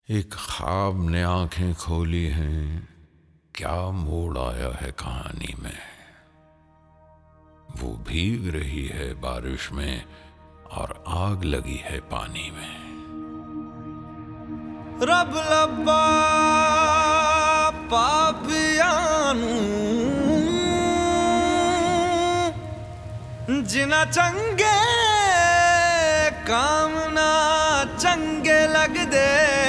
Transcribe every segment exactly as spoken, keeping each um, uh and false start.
एक ख्वाब ने आंखें खोली हैं, क्या मोड़ आया है कहानी में। वो भीग रही है बारिश में और आग लगी है पानी में। रब लब्बा पापियानू जिना चंगे काम ना चंगे लगदे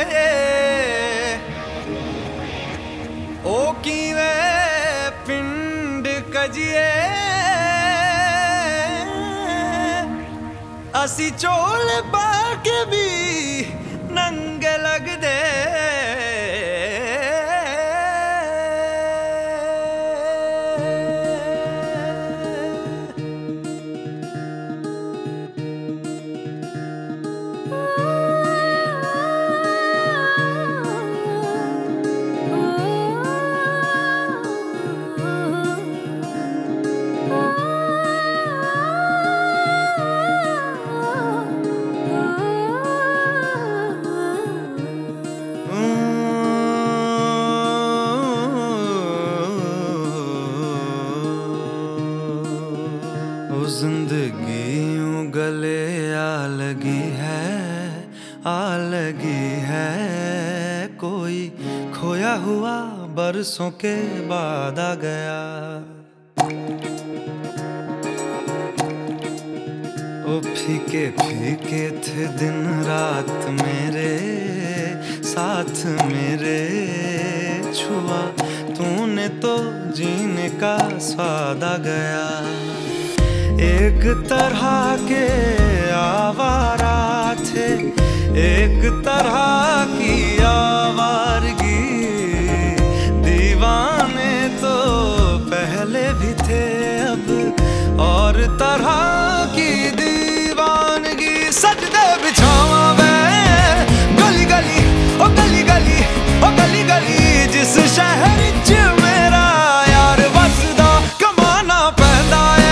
ओ कीवे पिंड कजिए असी चोल बाके भी नंगे लगदे। जिंदगी यूं गले आ लगी है, आ लगी है। कोई खोया हुआ बरसों के बाद आ गया। ओ फीके फीके थे दिन रात मेरे साथ मेरे, छुआ तूने तो जीने का स्वाद आ गया। एक तरह के आवारा थे, एक तरह की आवारगी। दीवाने तो पहले भी थे, अब और तरह की दीवानगी। सजदे बिछावा मैं गली गली ओ गली गली ओ गली गली, जिस शहर च मेरा यार बसदा कमाना पैंदा है।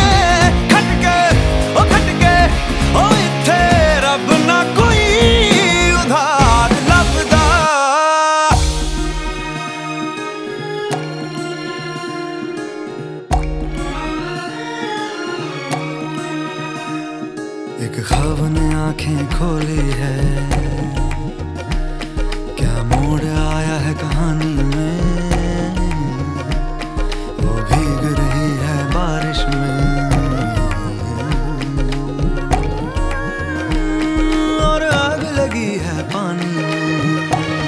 एक ख्वाब ने आंखें खोली है, क्या मोड़ आया है कहानी में। वो भीग रही है बारिश में और आग लगी है पानी में।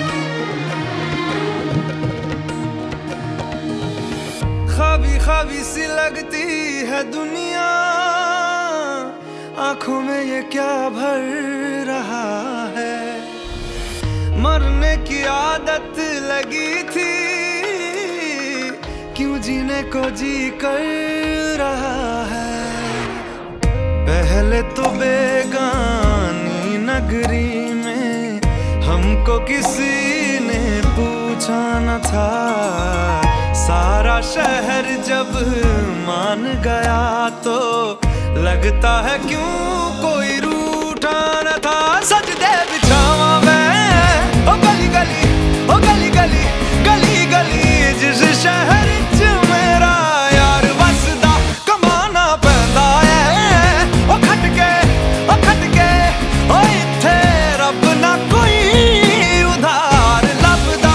ख्वाबी ख्वाबी सी लगती है दुनिया, आंखों में ये क्या भर रहा है। मरने की आदत लगी थी, क्यों जीने को जी कर रहा है। पहले तो बेगानी नगरी में हमको किसी ने पूछा न था। सारा शहर जब मान गया तो लगता है क्यों कोई रूठा न था। सजदे बिछावा मैं ओ गली गली ओ गली गली गली गली, जिस शहर च मेरा यार बसदा कमाना पैंदा है। ओ खटके ओ खटके ओ इत्थे रब ना कोई उधार लभदा।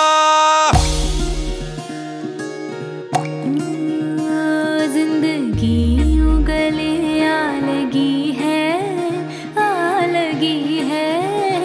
जिंदगी लगी है, आ लगी है।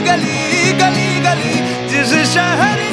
गली गली गली जिस शहर